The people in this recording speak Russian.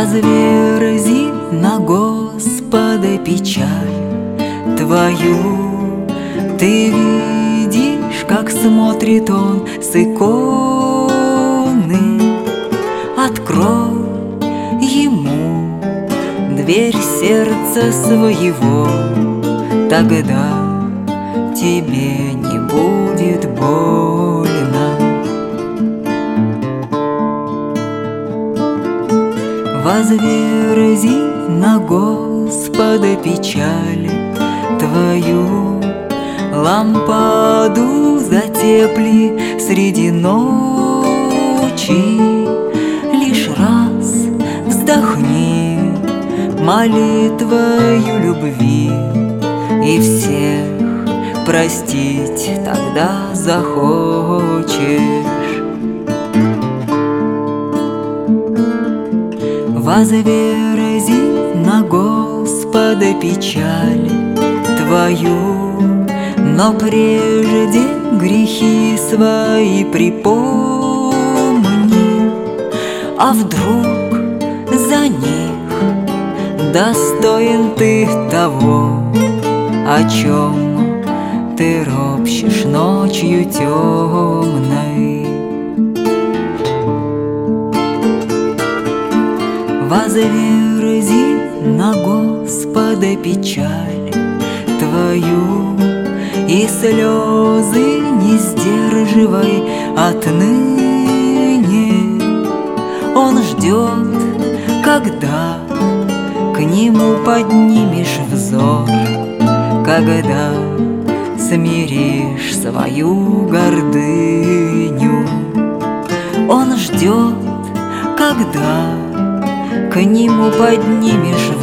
Возверзи на Господа печаль твою. Ты видишь, как смотрит Он с иконы. Открой Ему дверь сердца своего, тогда тебе не будет больно. Возверзи на Господа печаль твою, лампаду затепли среди ночи. Лишь раз вздохни молитвою любви, и всех простить тогда захочешь. Возверзи на Господа печаль твою, но прежде грехи свои припомни, а вдруг за них достоин ты того, о чем ты ропщешь ночью темной. Возверзи на Господа печаль твою, и слезы не сдерживай отныне. Он ждет, когда к Нему поднимешь взор, когда смиришь свою гордыню. Он ждет, когда к Нему поднимешь